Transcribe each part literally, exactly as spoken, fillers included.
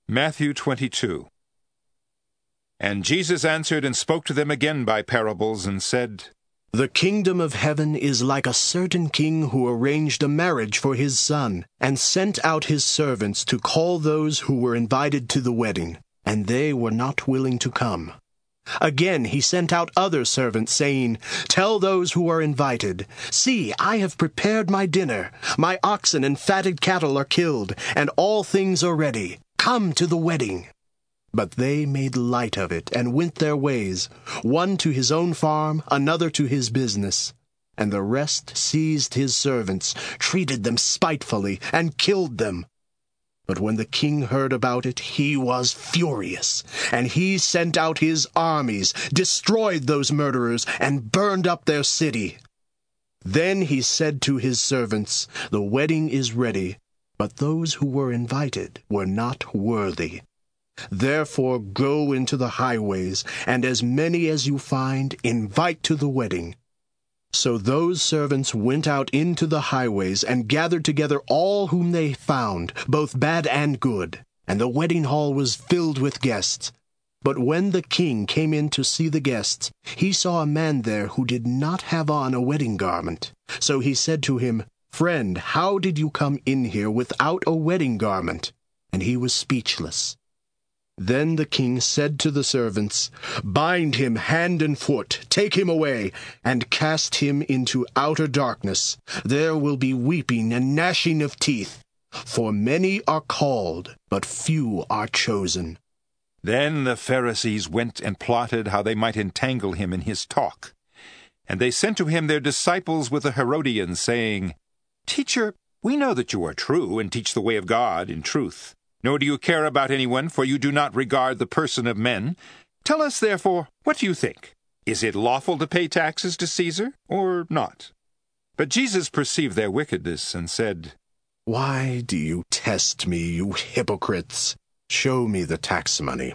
Matthew twenty-two. And Jesus answered and spoke to them again by parables, and said, The kingdom of heaven is like a certain king who arranged a marriage for his son, and sent out his servants to call those who were invited to the wedding, and they were not willing to come. Again he sent out other servants, saying, Tell those who are invited, See, I have prepared my dinner. My oxen and fatted cattle are killed, and all things are ready. Come to the wedding. But they made light of it, and went their ways, one to his own farm, another to his business. And the rest seized his servants, treated them spitefully, and killed them. But when the king heard about it, he was furious, and he sent out his armies, destroyed those murderers, and burned up their city. Then he said to his servants, The wedding is ready, but those who were invited were not worthy. Therefore go into the highways, and as many as you find, invite to the wedding. So those servants went out into the highways, and gathered together all whom they found, both bad and good. And the wedding hall was filled with guests. But when the king came in to see the guests, he saw a man there who did not have on a wedding garment. So he said to him, Friend, how did you come in here without a wedding garment? And he was speechless. Then the king said to the servants, Bind him hand and foot, take him away, and cast him into outer darkness. There will be weeping and gnashing of teeth, for many are called, but few are chosen. Then the Pharisees went and plotted how they might entangle him in his talk. And they sent to him their disciples with the Herodians, saying, Teacher, we know that you are true, and teach the way of God in truth. Nor do you care about anyone, for you do not regard the person of men. Tell us, therefore, what do you think? Is it lawful to pay taxes to Caesar, or not? But Jesus perceived their wickedness, and said, Why do you test me, you hypocrites? Show me the tax money.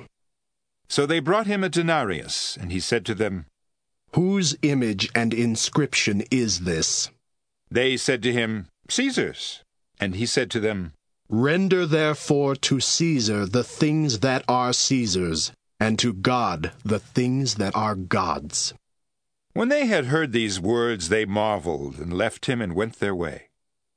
So they brought him a denarius, and he said to them, Whose image and inscription is this? They said to him, Caesar's. And he said to them, Render therefore to Caesar the things that are Caesar's, and to God the things that are God's. When they had heard these words, they marveled, and left him and went their way.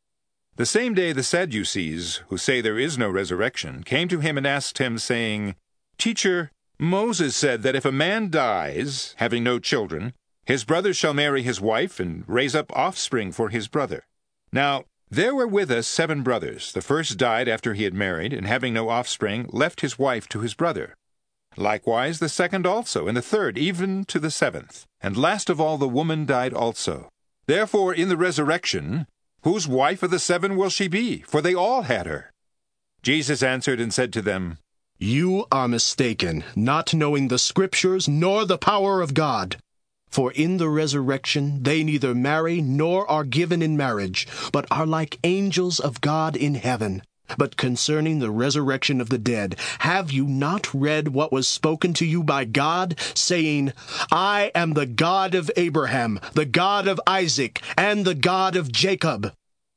The same day the Sadducees, who say there is no resurrection, came to him and asked him, saying, Teacher, Moses said that if a man dies, having no children, his brother shall marry his wife and raise up offspring for his brother. Now, there were with us seven brothers. The first died after he had married, and having no offspring, left his wife to his brother. Likewise the second also, and the third, even to the seventh. And last of all the woman died also. Therefore in the resurrection, whose wife of the seven will she be? For they all had her. Jesus answered and said to them, You are mistaken, not knowing the Scriptures nor the power of God. For in the resurrection they neither marry nor are given in marriage, but are like angels of God in heaven. But concerning the resurrection of the dead, have you not read what was spoken to you by God, saying, I am the God of Abraham, the God of Isaac, and the God of Jacob?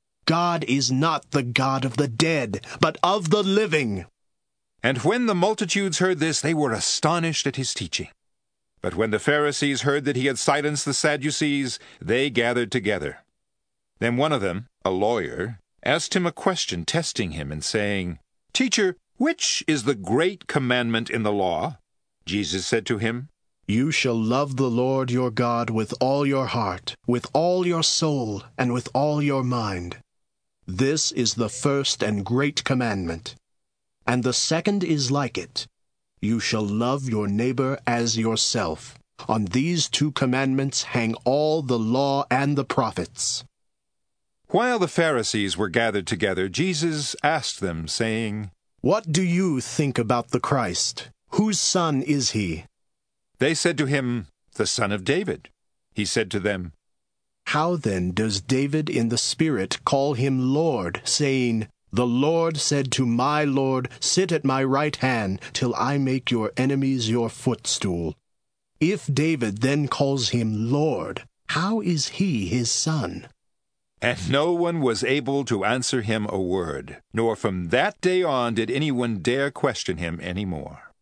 God is not the God of the dead, but of the living. And when the multitudes heard this, they were astonished at his teaching. But when the Pharisees heard that he had silenced the Sadducees, they gathered together. Then one of them, a lawyer, asked him a question, testing him, and saying, Teacher, which is the great commandment in the law? Jesus said to him, You shall love the Lord your God with all your heart, with all your soul, and with all your mind. This is the first and great commandment. And the second is like it. You shall love your neighbor as yourself. On these two commandments hang all the law and the prophets. While the Pharisees were gathered together, Jesus asked them, saying, What do you think about the Christ? Whose son is he? They said to him, The son of David. He said to them, How then does David in the Spirit call him Lord, saying, The Lord said to my Lord, Sit at my right hand, till I make your enemies your footstool. If David then calls him Lord, how is he his son? And no one was able to answer him a word, nor from that day on did anyone dare question him any more.